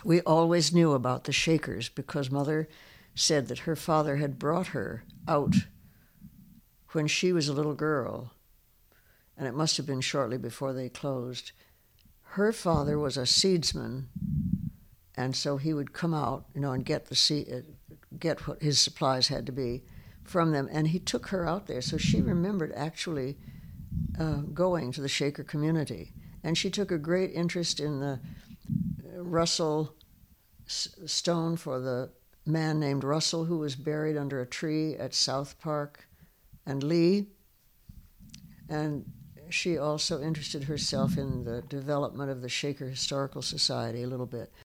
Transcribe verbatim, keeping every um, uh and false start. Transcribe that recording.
we always knew about the Shakers because Mother said that her father had brought her out when she was a little girl, and it must have been shortly before they closed. Her father was a seedsman, and so he would come out, you know, and get the seed, get what his supplies had to be from them, and he took her out there. So she remembered actually uh, going to the Shaker community, and she took a great interest in the Russell stone for the man named Russell who was buried under a tree at South Park and Lee. And she also interested herself in the development of the Shaker Historical Society a little bit.